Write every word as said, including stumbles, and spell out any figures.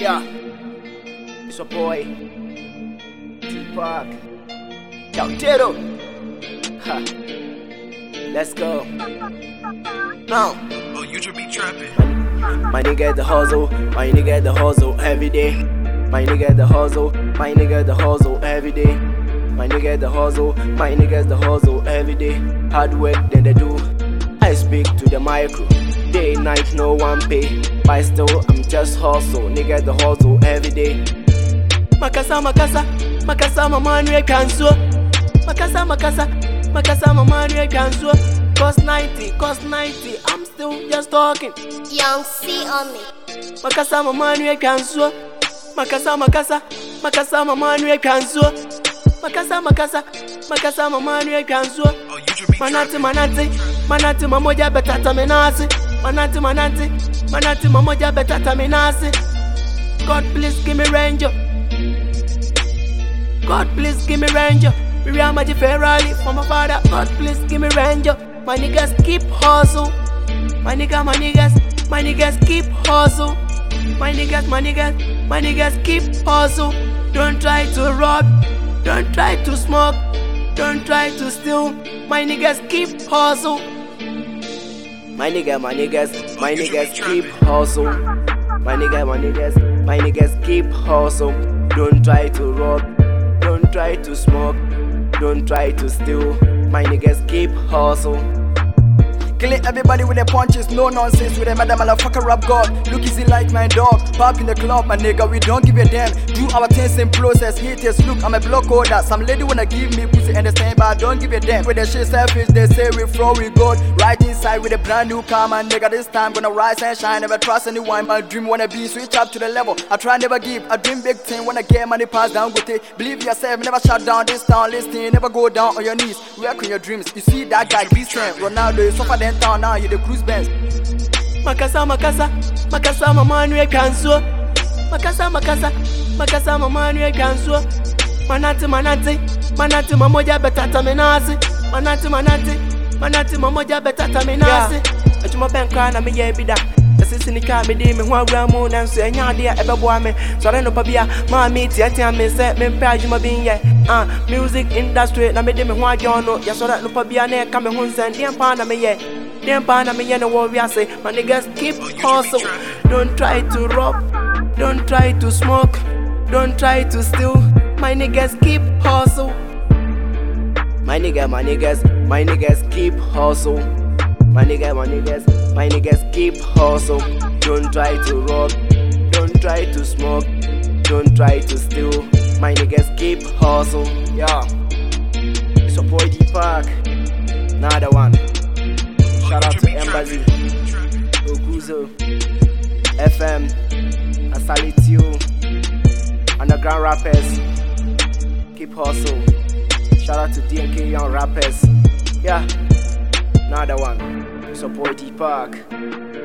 Yeah, it's your boy Tupac. Yo, Tito. Ha. Let's go. Now. Oh, you should be trapping. My nigga at the hustle, my nigga at the hustle every day. My nigga at the hustle, my nigga at the hustle every day. My nigga at the hustle, my nigga at the hustle every day. Hard work then they do. I speak to the micro. Day night no one pay. But still I'm just hustle. Nigga at the hustle every day. Makasa makasa, makasa mamanu e kanso. Makasa makasa, makasa mamanu e kanso. Cost ninety, cost ninety. I'm still just talking. Young C on me. Makasa mamanu e kanso. Makasa makasa, makasa mamanu e kanso. Makasa makasa, makasa mamanu e kanso. Oh, you should be Manati trapping. manati, manati mamoja betata menasi. Manati manati, manati mamoja betata menasi. God please give me ranger. God please give me ranger. We are magic Ferrari for my father. God please give me ranger. My niggas keep hustle. My nigga, my niggas, my niggas keep hustle. My niggas, my niggas, my niggas keep hustle. Don't try to rob, don't try to smoke, don't try to steal. My niggas keep hustle. My nigga, my niggas, my niggas keep hustle. My nigga, my niggas, my niggas keep hustle. Don't try to rob, don't try to smoke, don't try to steal. My niggas keep hustle. Killing everybody with their punches, no nonsense with a mother motherfucker rap god. Look easy like my dog, pop in the club, my nigga, we don't give a damn. Do our things in process, haters, look, I'm a block holder. Some lady wanna give me pussy and stand, but I don't give a damn. With the shit selfish, they say we flow, we good. Right inside with a brand new car, my nigga, this time gonna rise and shine. Never trust anyone, my dream wanna be switch up to the level. I try never give, I dream big thing, wanna get money pass down with it. Believe yourself, never shut down this town, listen, never go down on your knees. Work on your dreams, you see that guy, Christian Ronaldo, is suffer then town now, you the cruise bands. Makasa makasa, makasa mamanu e kanso. Makasa makasa, makasa mamanu e kanso. Manati manati, manati mamoja betata menasi. Manati manati, manati mamoja betata menasi. Ejuma benkra na me ye bida. Asisi ni ka me di me ho awura mu na nso enya de ebebo me. Sore no pa bia, ma me tiatia me se me mpa ejuma bin ye. Ah, music industry na me di me ho adwo no. Ya sore no pa bia na e ka me ho nsan de mpa na me ye. Them pan me you know what we are say. My niggas keep hustle. Don't try to rob, don't try to smoke, don't try to steal. My niggas keep hustle. My nigga, my niggas, my niggas keep hustle. My nigga, my niggas, my niggas keep hustle. Don't try to rob, don't try to smoke, don't try to steal. My niggas keep hustle. Yeah, it's your boy Tupac. Another one. Shout out to Embassy, Oguzo, F M, I salute you, underground rappers, keep hustle. Shout out to D N K Young rappers, yeah, another one, support Tupac.